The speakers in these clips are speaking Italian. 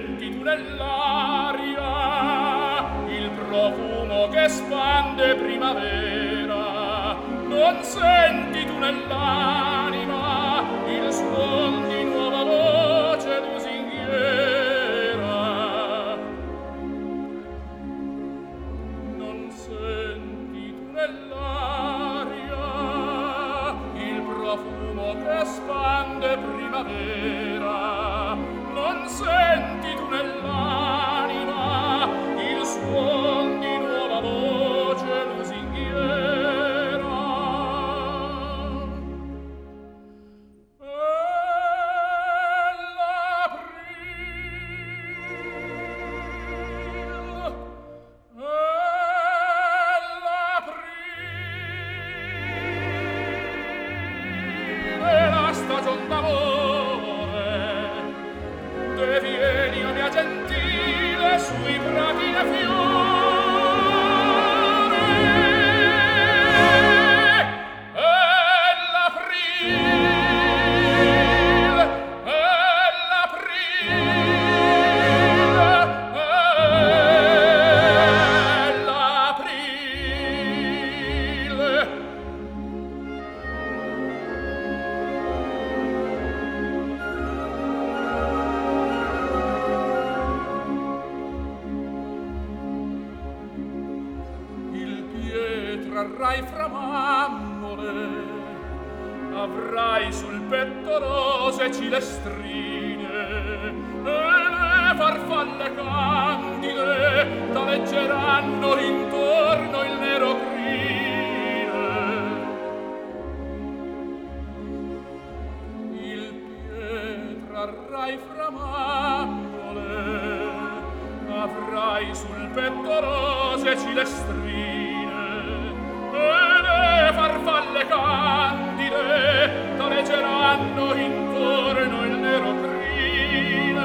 senti tu nell'aria il profumo che spande primavera? Non senti tu nell'anima il suon di nuova voce lusinghiera? Non senti tu nell'aria il profumo che spande primavera? Non senti tu nell'anima il suon di nuova voce lusinghiera? È la stagion d'amore, te vieni, o mia gentile, sui prati e fiori. È l'aprile, è l'aprile, è l'aprile. Trarrai fra mammole, avrai sul petto rose cilestrine e le farfalle candide t'aleggeranno intorno il nero crine. Il pied trarrai fra mammole, avrai sul petto rose cilestrine e le farfalle candide t'aleggeranno intorno il nero crine.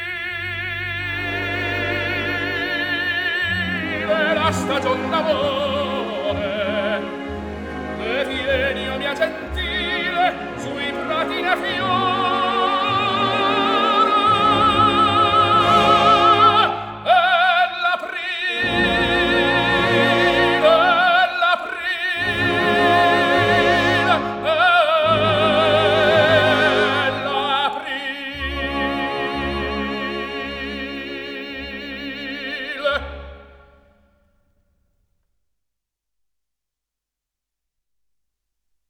L'aprile, la stagion d'amore,